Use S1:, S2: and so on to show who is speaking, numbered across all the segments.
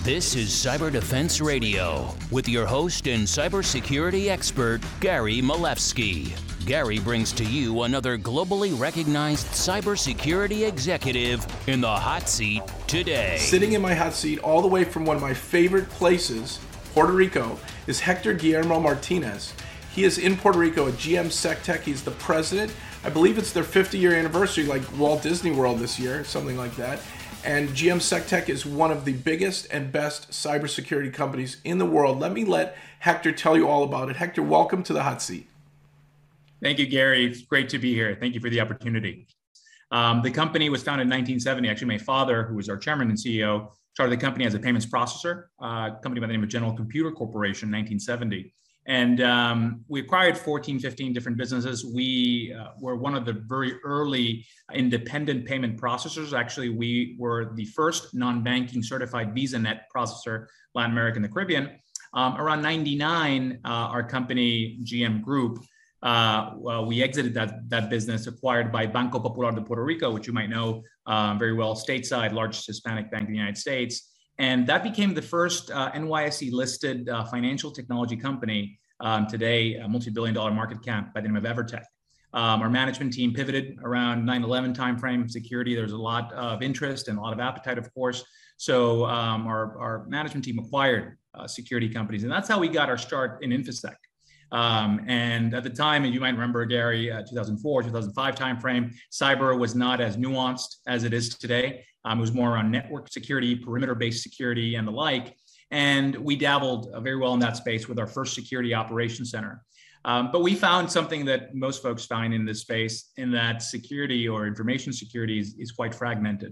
S1: This is Cyber Defense Radio with your host and cybersecurity expert, Gary Malevsky. Gary brings to you another globally recognized cybersecurity executive in the hot seat today.
S2: Sitting in my hot seat all the way from one of my favorite places, Puerto Rico, is Hector Guillermo Martinez. He is in Puerto Rico at GM SecTech. He's the president. I believe it's their 50-year anniversary, like Walt Disney World this year, something like that. And GM SecTech is one of the biggest and best cybersecurity companies in the world. Let Hector tell you all about it. Hector, welcome to the hot seat.
S3: Thank you, Gary. It's great to be here. Thank you for the opportunity. The company was founded in 1970. Actually, my father, who was our chairman and CEO, started the company as a payments processor, a company by the name of General Computer Corporation in 1970. And we acquired 14, 15 different businesses. We were one of the very early independent payment processors. Actually, we were the first non-banking certified VisaNet processor, Latin America and the Caribbean. Around 99, our company, GM Group, we exited that business, acquired by Banco Popular de Puerto Rico, which you might know very well, stateside, largest Hispanic bank in the United States. And that became the first NYSE-listed financial technology company today, a multi-billion-dollar market cap by the name of Evertec. Our management team pivoted around 9/11 timeframe. Security, there's a lot of interest and a lot of appetite, of course. So our management team acquired security companies, and that's how we got our start in InfoSec. And at the time, and you might remember, Gary, 2004, 2005 timeframe, cyber was not as nuanced as it is today. It was more around network security, perimeter-based security, and the like. And we dabbled very well in that space with our first security operations center. But we found something that most folks find in this space, in that security or information security is quite fragmented.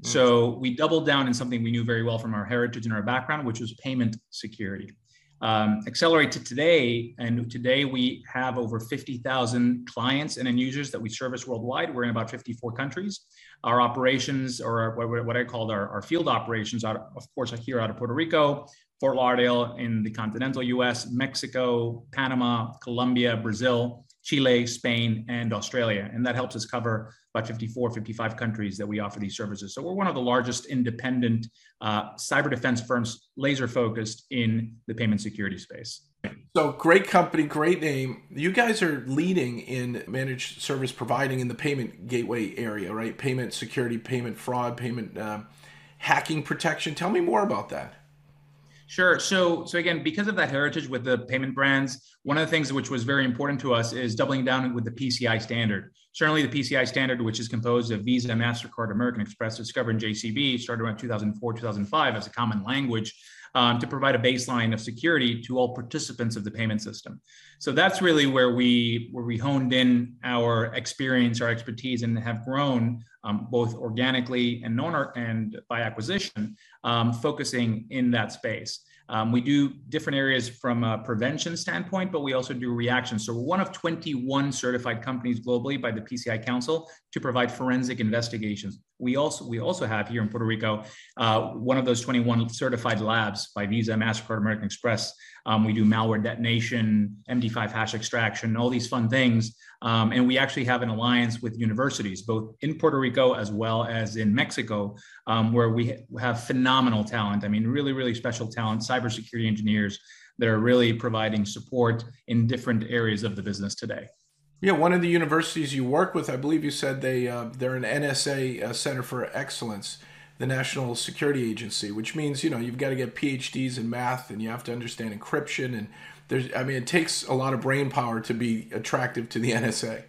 S3: So we doubled down in something we knew very well from our heritage and our background, which was payment security. Accelerate to today, and today we have over 50,000 clients and end users that we service worldwide. We're in about 54 countries. Our operations, or what I call our field operations, are, of course, here out of Puerto Rico, Fort Lauderdale in the continental US, Mexico, Panama, Colombia, Brazil, Chile, Spain, and Australia. And that helps us cover about 54, 55 countries that we offer these services. So we're one of the largest independent cyber defense firms, laser focused in the payment security space.
S2: So great company, great name. You guys are leading in managed service providing in the payment gateway area, right? Payment security, payment fraud, payment hacking protection. Tell me more about that.
S3: Sure. So again, because of that heritage with the payment brands, one of the things which was very important to us is doubling down with the PCI standard. Certainly the PCI standard, which is composed of Visa, MasterCard, American Express, Discover, and JCB, started around 2004, 2005 as a common language to provide a baseline of security to all participants of the payment system. So that's really where we honed in our experience, our expertise, and have grown both organically and and by acquisition, focusing in that space. We do different areas from a prevention standpoint, but we also do reaction. So we're one of 21 certified companies globally by the PCI Council to provide forensic investigations. We also have here in Puerto Rico one of those 21 certified labs by Visa, MasterCard, American Express. We do malware detonation, MD5 hash extraction, all these fun things. And we actually have an alliance with universities, both in Puerto Rico as well as in Mexico, where we have phenomenal talent. I mean, really, really special talent, cybersecurity engineers that are really providing support in different areas of the business today.
S2: Yeah, one of the universities you work with, I believe you said they're an NSA Center for Excellence, the National Security Agency, which means, you've got to get PhDs in math and you have to understand encryption. And it takes a lot of brain power to be attractive to the NSA.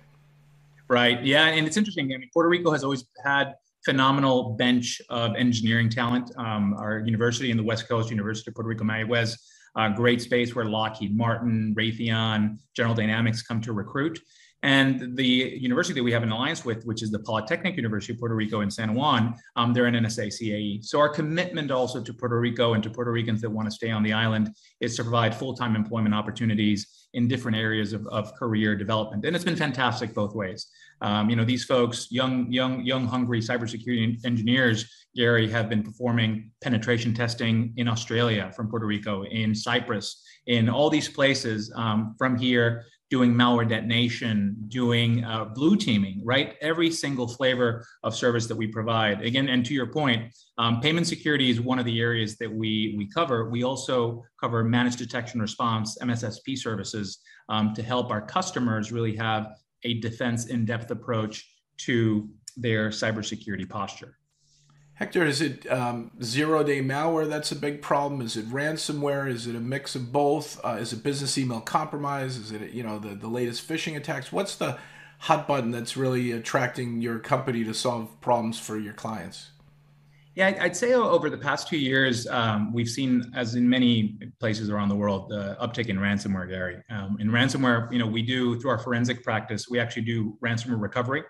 S3: Right. Yeah. And it's interesting. Puerto Rico has always had phenomenal bench of engineering talent. Our university in the West Coast, University of Puerto Rico, Mayagüez, great space where Lockheed Martin, Raytheon, General Dynamics come to recruit. And the university that we have an alliance with, which is the Polytechnic University of Puerto Rico in San Juan, they're an NSA CAE. So our commitment also to Puerto Rico and to Puerto Ricans that want to stay on the island is to provide full-time employment opportunities in different areas of career development. And it's been fantastic both ways. These folks, young, hungry cybersecurity engineers, Gary, have been performing penetration testing in Australia from Puerto Rico, in Cyprus, in all these places from here doing malware detonation, doing blue teaming, right? Every single flavor of service that we provide. Again, and to your point, payment security is one of the areas that we cover. We also cover managed detection response, MSSP services, to help our customers really have a defense in-depth approach to their cybersecurity posture.
S2: Hector, is it zero-day malware that's a big problem? Is it ransomware? Is it a mix of both? Is it business email compromise? Is it, the latest phishing attacks? What's the hot button that's really attracting your company to solve problems for your clients?
S3: Yeah, I'd say over the past 2 years, we've seen, as in many places around the world, the uptick in ransomware, Gary. In ransomware, we do, through our forensic practice, we actually do ransomware recovery.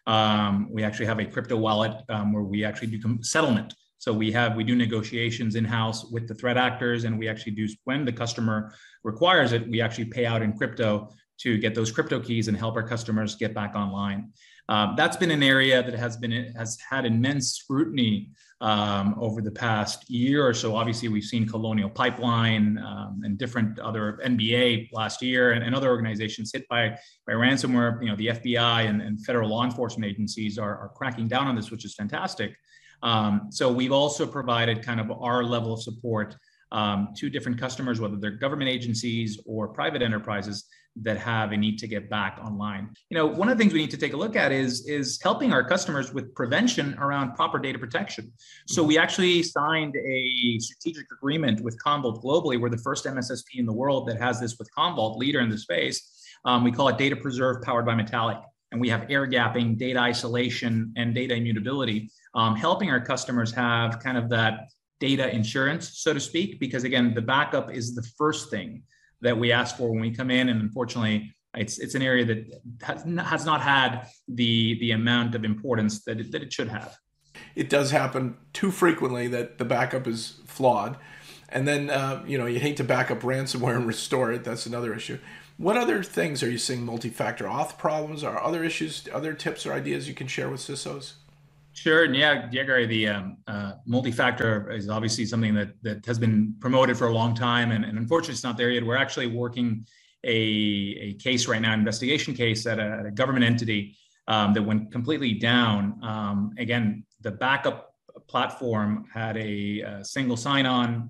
S3: We actually have a crypto wallet where we actually do settlement. So we do negotiations in-house with the threat actors, and we actually do, when the customer requires it, we actually pay out in crypto to get those crypto keys and help our customers get back online. That's been an area that has had immense scrutiny over the past year or so. Obviously, we've seen Colonial Pipeline and different other NBA last year and other organizations hit by ransomware. The FBI and federal law enforcement agencies are cracking down on this, which is fantastic. So we've also provided kind of our level of support to different customers, whether they're government agencies or private enterprises that have a need to get back online. One of the things we need to take a look at is helping our customers with prevention around proper data protection. So we actually signed a strategic agreement with Commvault globally. We're the first MSSP in the world that has this with Commvault, leader in the space. We call it Data Preserve powered by Metallic. And we have air gapping, data isolation, and data immutability, helping our customers have kind of that data insurance, so to speak, because again, the backup is the first thing that we ask for when we come in. And unfortunately, it's an area that has not had the amount of importance that it should have.
S2: It does happen too frequently that the backup is flawed. And then, you hate to back up ransomware and restore it. That's another issue. What other things are you seeing multi-factor auth problems? Are other issues, other tips or ideas you can share with CISOs?
S3: Sure. And yeah, Gary, the multi-factor is obviously something that has been promoted for a long time. And unfortunately, it's not there yet. We're actually working a case right now, investigation case at a government entity that went completely down. Again, the backup platform had a single sign-on,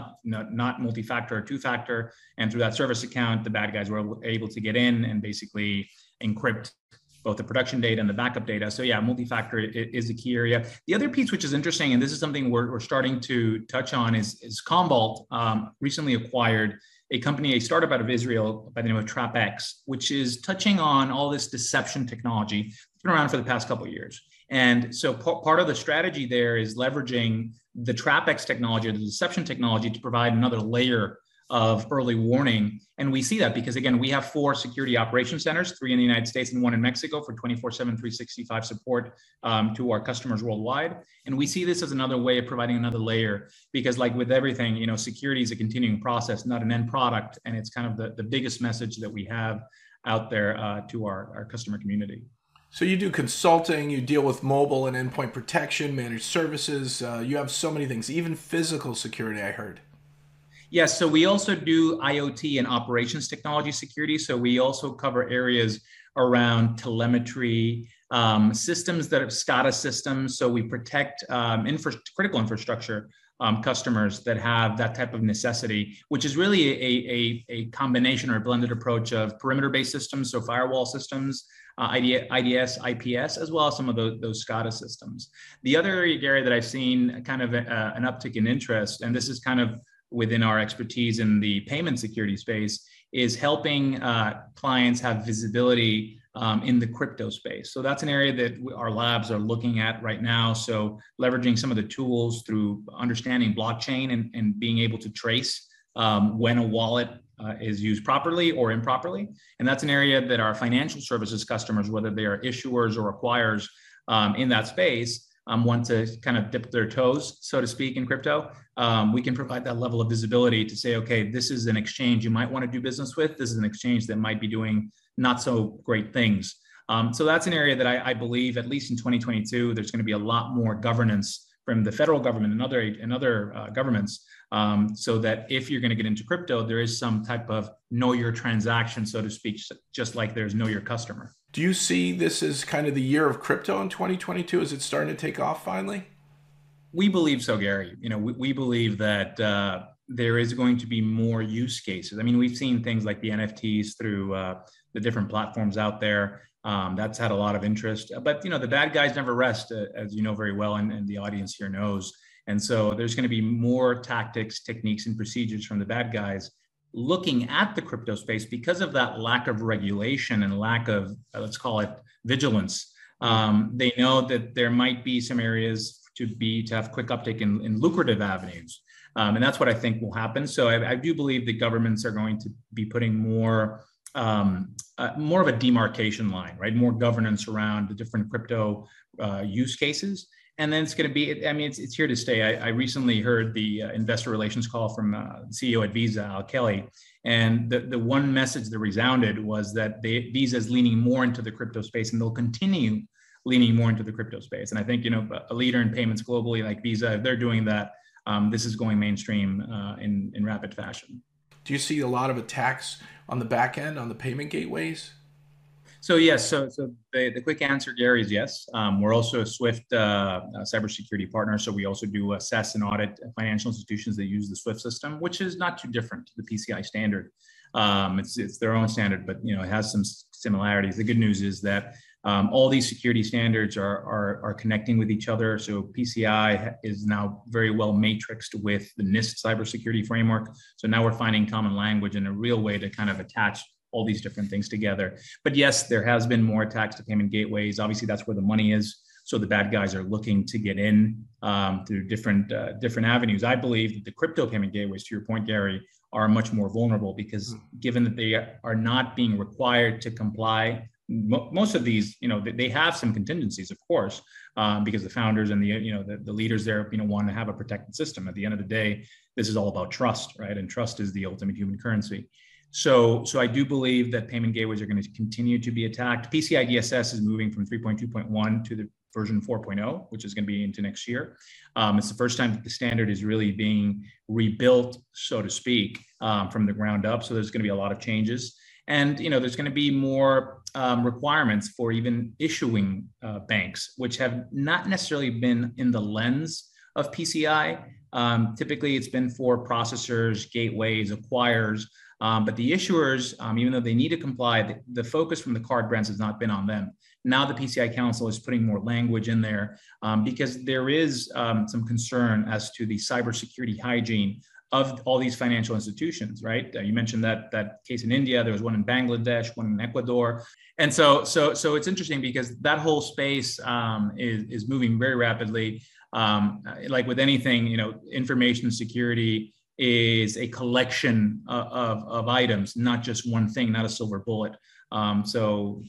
S3: not multi-factor or two-factor. And through that service account, the bad guys were able to get in and basically encrypt both the production data and the backup data. So yeah, multi-factor is a key area. The other piece, which is interesting, and this is something we're starting to touch on, is Commvault recently acquired a startup out of Israel by the name of TrapX, which is touching on all this deception technology. It's been around for the past couple of years. And so part of the strategy there is leveraging the TrapX technology or the deception technology to provide another layer of early warning. And we see that because, again, we have 4 security operations centers, 3 in the United States and 1 in Mexico for 24/7, 365 support to our customers worldwide. And we see this as another way of providing another layer because, like with everything, security is a continuing process, not an end product. And it's kind of the biggest message that we have out there to our customer community.
S2: So you do consulting, you deal with mobile and endpoint protection, managed services. You have so many things, even physical security, I heard.
S3: Yes, so we also do IoT and operations technology security. So we also cover areas around telemetry, systems that are SCADA systems. So we protect critical infrastructure customers that have that type of necessity, which is really a combination or a blended approach of perimeter-based systems, so firewall systems, IDS, IPS, as well as some of those SCADA systems. The other area, Gary, that I've seen kind of an uptick in interest, and this is kind of within our expertise in the payment security space, is helping clients have visibility in the crypto space. So that's an area that our labs are looking at right now. So leveraging some of the tools through understanding blockchain and being able to trace when a wallet is used properly or improperly. And that's an area that our financial services customers, whether they are issuers or acquirers in that space, want to kind of dip their toes, so to speak, in crypto. We can provide that level of visibility to say, okay, this is an exchange you might want to do business with. This is an exchange that might be doing not so great things. So that's an area that I believe, at least in 2022, there's going to be a lot more governance from the federal government and other governments, so that if you're going to get into crypto, there is some type of know your transaction, so to speak, just like there's know your customer.
S2: Do you see this as kind of the year of crypto in 2022? Is it starting to take off finally?
S3: We believe so, Gary. We believe that there is going to be more use cases. I mean, we've seen things like the NFTs through the different platforms out there. That's had a lot of interest, but the bad guys never rest, as you know very well, and the audience here knows. And so there's going to be more tactics, techniques, and procedures from the bad guys looking at the crypto space because of that lack of regulation and lack of, let's call it, vigilance. They know that there might be some areas to have quick uptake in lucrative avenues. And that's what I think will happen. So I do believe that governments are going to be putting more of a demarcation line, right? More governance around the different crypto use cases. And then it's going to be, I mean, it's here to stay. I recently heard the investor relations call from CEO at Visa, Al Kelly. And the one message that resounded was that Visa is leaning more into the crypto space, and they'll continue leaning more into the crypto space. And I think, a leader in payments globally like Visa, if they're doing that, this is going mainstream in rapid fashion.
S2: Do you see a lot of attacks on the back end, on the payment gateways?
S3: So yes, so the quick answer, Gary, is yes. We're also a SWIFT cybersecurity partner, so we also do assess and audit financial institutions that use the SWIFT system, which is not too different to the PCI standard. It's their own standard, but it has some similarities. The good news is that all these security standards are connecting with each other. So PCI is now very well matrixed with the NIST cybersecurity framework. So now we're finding common language and a real way to kind of attach all these different things together. But yes, there has been more attacks to payment gateways. Obviously, that's where the money is. So the bad guys are looking to get in through different avenues. I believe that the crypto payment gateways, to your point, Gary, are much more vulnerable because given that they are not being required to comply, most of these, they have some contingencies, of course, because the founders and the leaders there, want to have a protected system. At the end of the day, this is all about trust, right? And trust is the ultimate human currency. So I do believe that payment gateways are going to continue to be attacked. PCI DSS is moving from 3.2.1 to the version 4.0, which is going to be into next year. It's the first time that the standard is really being rebuilt, so to speak, from the ground up. So there's going to be a lot of changes. And there's going to be more requirements for even issuing banks, which have not necessarily been in the lens of PCI. Typically, it's been for processors, gateways, acquirers. But the issuers, even though they need to comply, the focus from the card brands has not been on them. Now the PCI Council is putting more language in there because there is some concern as to the cybersecurity hygiene of all these financial institutions, right? You mentioned that case in India. There was one in Bangladesh, one in Ecuador, and so it's interesting because that whole space is moving very rapidly. Like with anything, information security is a collection of items, not just one thing, not a silver bullet. So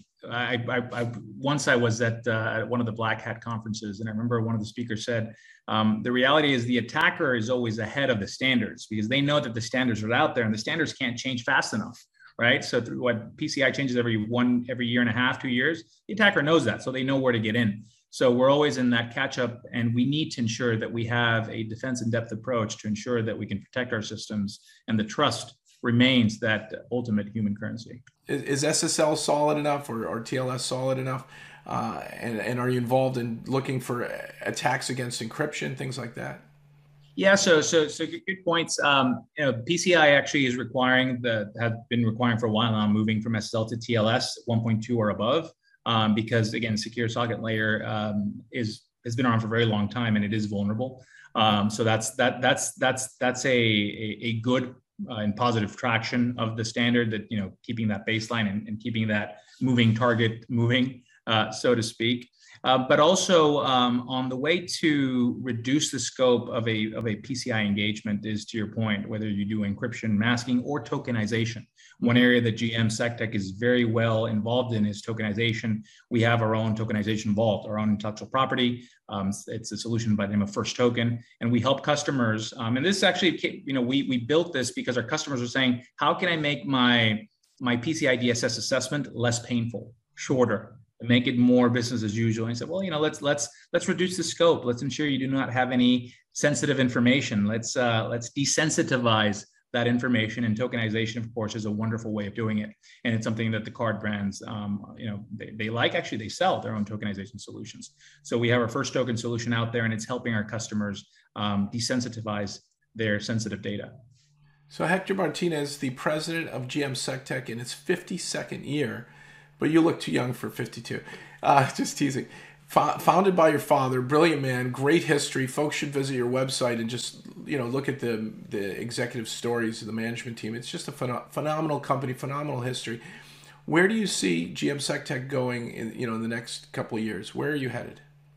S3: once I was at one of the Black Hat conferences, and I remember one of the speakers said, the reality is the attacker is always ahead of the standards because they know that the standards are out there and the standards can't change fast enough, right? So through what PCI changes every year and a half, 2 years, the attacker knows that, so they know where to get in. So we're always in that catch up, and we need to ensure that we have a defense in depth approach to ensure that we can protect our systems and the trust remains that ultimate human currency.
S2: Is SSL solid enough or TLS solid enough? And are you involved in looking for attacks against encryption, things like that?
S3: Yeah, so good points. PCI actually is have been requiring for a while now, moving from SSL to TLS 1.2 or above. Because again, secure socket layer has been around for a very long time and it is vulnerable. So that's a good and positive traction of the standard that keeping that baseline and keeping that moving target moving, so to speak. But also on the way to reduce the scope of a PCI engagement is, to your point, whether you do encryption, masking, or tokenization. One area that GM SecTech is very well involved in is tokenization. We have our own tokenization vault, our own intellectual property. It's a solution by the name of First Token, and we help customers. And this actually, we built this because our customers are saying, how can I make my PCI DSS assessment less painful, shorter? make it more business as usual. And he said, well, let's reduce the scope. Let's ensure you do not have any sensitive information. Let's desensitize that information, and tokenization, of course, is a wonderful way of doing it. And it's something that the card brands, they like. Actually, they sell their own tokenization solutions. So we have our first token solution out there, and it's helping our customers desensitize their sensitive data.
S2: So Hector Martinez, the president of GM SecTech in its 52nd year, but you look too young for 52. Just teasing. Founded by your father, brilliant man, great history. Folks should visit your website and just look at the executive stories of the management team. It's just a phenomenal company, phenomenal history. Where do you see GM SecTech going in the next couple of years? Where are you headed?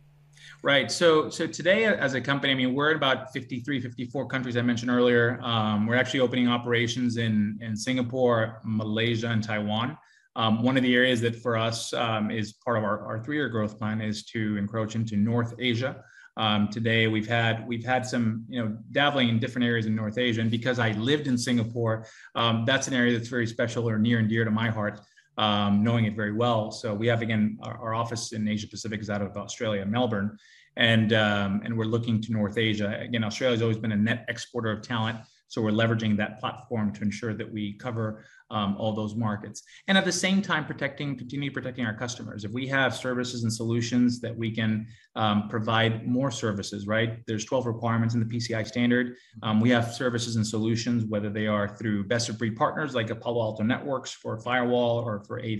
S3: Right. So today as a company, we're in about 53, 54 countries I mentioned earlier. We're actually opening operations in Singapore, Malaysia, and Taiwan. One of the areas that for us is part of our 3-year growth plan is to encroach into North Asia. Today we've had some dabbling in different areas in North Asia, and because I lived in Singapore, that's an area that's very special or near and dear to my heart, knowing it very well. So we have, again, our office in Asia Pacific is out of Australia, Melbourne, and we're looking to North Asia. Again, Australia's always been a net exporter of talent. So we're leveraging that platform to ensure that we cover all those markets. And at the same time, continue protecting our customers. If we have services and solutions that we can provide more services, right? There's 12 requirements in the PCI standard. We have services and solutions, whether they are through best of breed partners like Palo Alto Networks for firewall or for AV,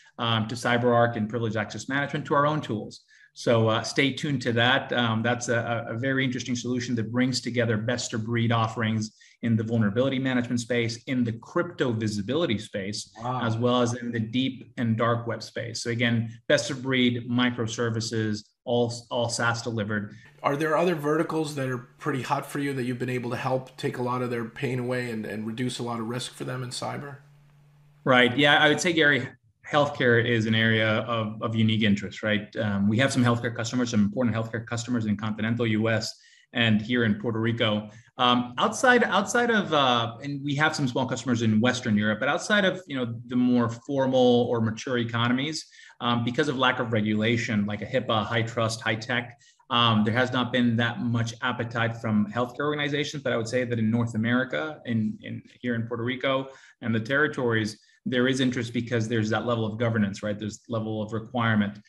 S3: to CyberArk and privileged access management, to our own tools. So stay tuned to that. That's a very interesting solution that brings together best of breed offerings in the vulnerability management space, in the crypto visibility space, wow, as well as in the deep and dark web space. So again, best of breed microservices, all SaaS delivered.
S2: Are there other verticals that are pretty hot for you that you've been able to help take a lot of their pain away and reduce a lot of risk for them in cyber?
S3: Right. Yeah, I would say, Gary, healthcare is an area of unique interest, right? We have some healthcare customers, some important healthcare customers in continental US and here in Puerto Rico. Outside of, and we have some small customers in Western Europe, but outside of the more formal or mature economies, because of lack of regulation, like a HIPAA, high trust, high tech, there has not been that much appetite from healthcare organizations. But I would say that in North America, here in Puerto Rico and the territories, there is interest because there's that level of governance, right? There's level of requirement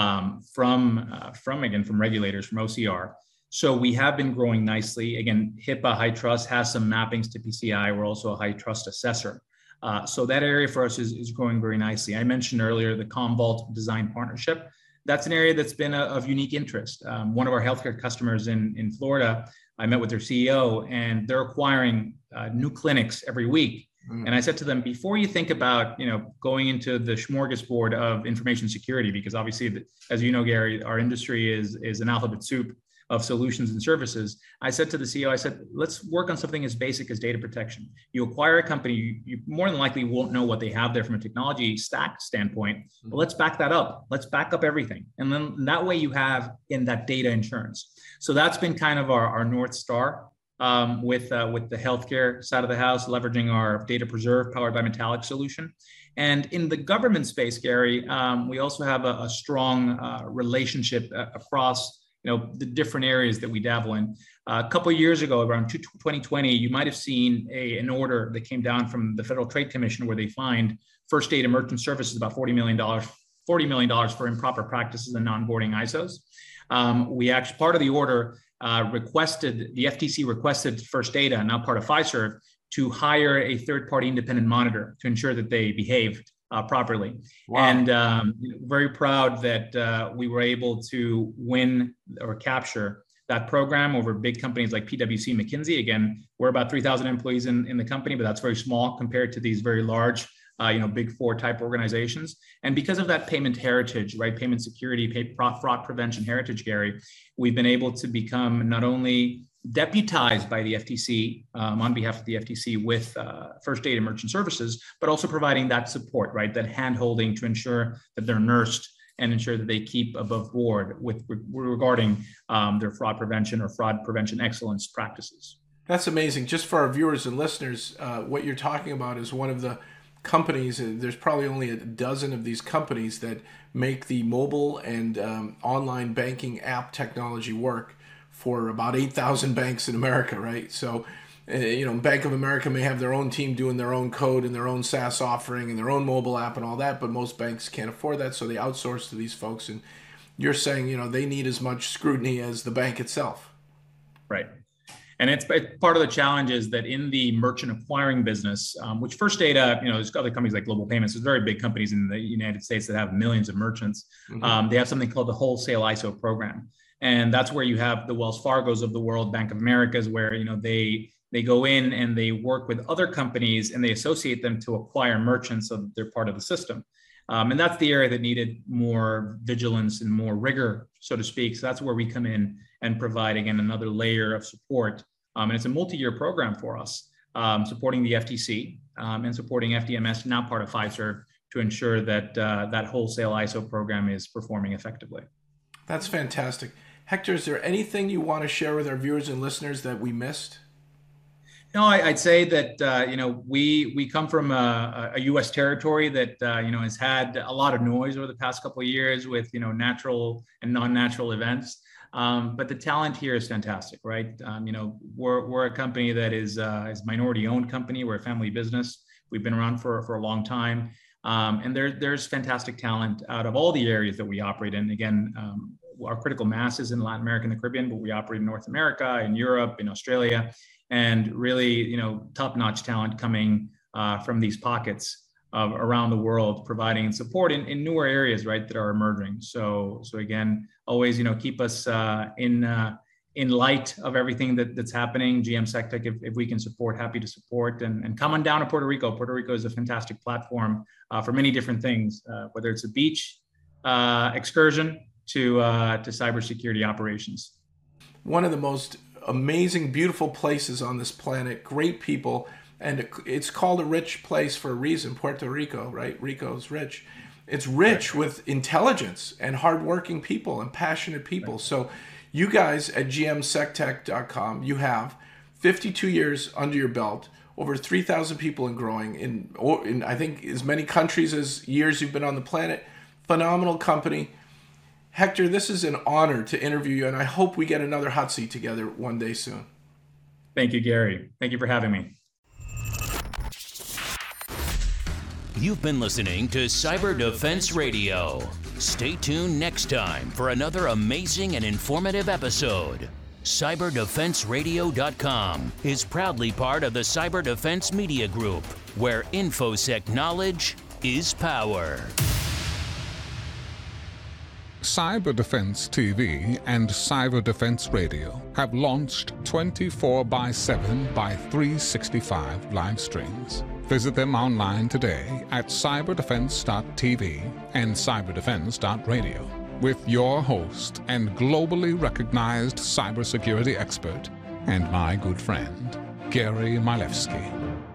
S3: from regulators, from OCR. So we have been growing nicely. Again, HIPAA High Trust has some mappings to PCI. We're also a high trust assessor. So that area for us is growing very nicely. I mentioned earlier the Commvault design partnership. That's an area that's been of unique interest. One of our healthcare customers in Florida, I met with their CEO, and they're acquiring new clinics every week. And I said to them, before you think about, going into the smorgasbord of information security, because obviously, as you know, Gary, our industry is an alphabet soup of solutions and services. I said to the CEO, let's work on something as basic as data protection. You acquire a company, you more than likely won't know what they have there from a technology stack standpoint, but let's back that up. Let's back up everything. And then that way you have in that data insurance. So that's been kind of our North Star. With the healthcare side of the house, leveraging our Data Preserve powered by Metallic solution. And in the government space, Gary, we also have a strong relationship across the different areas that we dabble in. A couple of years ago, around 2020, you might have seen an order that came down from the Federal Trade Commission where they fined First Data Merchant Services about $40 million for improper practices and onboarding ISOs. We actually, part of the order, the FTC requested First Data, now part of Fiserv, to hire a third-party independent monitor to ensure that they behaved properly. Wow. And very proud that we were able to win or capture that program over big companies like PwC, McKinsey. Again, we're about 3,000 employees in the company, but that's very small compared to these very large Big Four type organizations. And because of that payment heritage, right, payment security, fraud prevention heritage, Gary, we've been able to become not only deputized by the FTC on behalf of the FTC with First Data Merchant Services, but also providing that support, right, that hand-holding to ensure that they're nursed and ensure that they keep above board regarding their fraud prevention or fraud prevention excellence practices.
S2: That's amazing. Just for our viewers and listeners, what you're talking about is one of the companies, there's probably only a dozen of these companies that make the mobile and online banking app technology work for about 8,000 banks in America, right? So, Bank of America may have their own team doing their own code and their own SaaS offering and their own mobile app and all that, but most banks can't afford that, so they outsource to these folks. And you're saying, they need as much scrutiny as the bank itself.
S3: Right. And it's part of the challenge is that in the merchant acquiring business, which First Data, there's other companies like Global Payments, there's very big companies in the United States that have millions of merchants. They have something called the Wholesale ISO program. And that's where you have the Wells Fargos of the world, Bank of America's, where, they go in and they work with other companies and they associate them to acquire merchants so that they're part of the system. And that's the area that needed more vigilance and more rigor, so to speak. So that's where we come in and provide, again, another layer of support. And it's a multi-year program for us, supporting the FTC and supporting FDMS, now part of Fiserv, to ensure that that wholesale ISO program is performing effectively.
S2: That's fantastic. Hector, is there anything you want to share with our viewers and listeners that we missed?
S3: No, I'd say that, we come from a U.S. territory that, has had a lot of noise over the past couple of years with, natural and non-natural events. But the talent here is fantastic, right? We're a company that is a minority-owned company. We're a family business. We've been around for a long time. And there's fantastic talent out of all the areas that we operate in. Again, our critical mass is in Latin America and the Caribbean, but we operate in North America, in Europe, in Australia. And really, top-notch talent coming from these pockets around the world, providing support in newer areas, right, that are emerging. So again, always, keep us in light of everything that's happening. GM SecTech, if we can support, happy to support, and come on down to Puerto Rico. Puerto Rico is a fantastic platform for many different things, whether it's a beach excursion to cybersecurity operations.
S2: One of the most amazing, beautiful places on this planet, great people, and it's called a rich place for a reason, Puerto Rico, right? Rico's rich. It's rich with intelligence and hardworking people and passionate people. So you guys at gmsectech.com, you have 52 years under your belt, over 3,000 people and growing in I think as many countries as years you've been on the planet. Phenomenal company. Hector, this is an honor to interview you, and I hope we get another hot seat together one day soon.
S3: Thank you, Gary. Thank you for having me.
S1: You've been listening to Cyber Defense Radio. Stay tuned next time for another amazing and informative episode. CyberDefenseRadio.com is proudly part of the Cyber Defense Media Group, where InfoSec knowledge is power.
S4: Cyber Defense TV and Cyber Defense Radio have launched 24/7 by 365 live streams. Visit them online today at cyberdefense.tv and cyberdefense.radio with your host and globally recognized cybersecurity expert and my good friend, Gary Milewski.